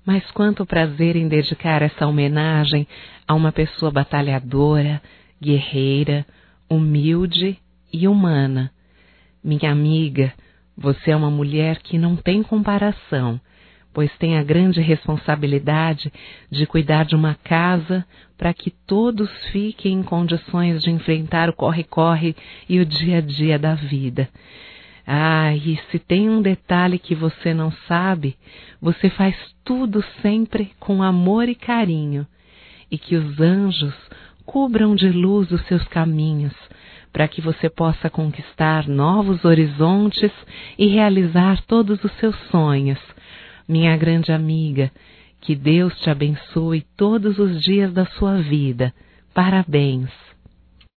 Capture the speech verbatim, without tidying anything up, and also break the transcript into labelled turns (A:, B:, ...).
A: Mas quanto prazer em dedicar essa homenagem a uma pessoa batalhadora, guerreira, humilde e humana. Minha amiga, você é uma mulher que não tem comparação, pois tem a grande responsabilidade de cuidar de uma casa para que todos fiquem em condições de enfrentar o corre-corre e o dia a dia da vida. Ah, e se tem um detalhe que você não sabe, você faz tudo sempre com amor e carinho, e que os anjos cubram de luz os seus caminhos, para que você possa conquistar novos horizontes e realizar todos os seus sonhos. Minha grande amiga, que Deus te abençoe todos os dias da sua vida. Parabéns!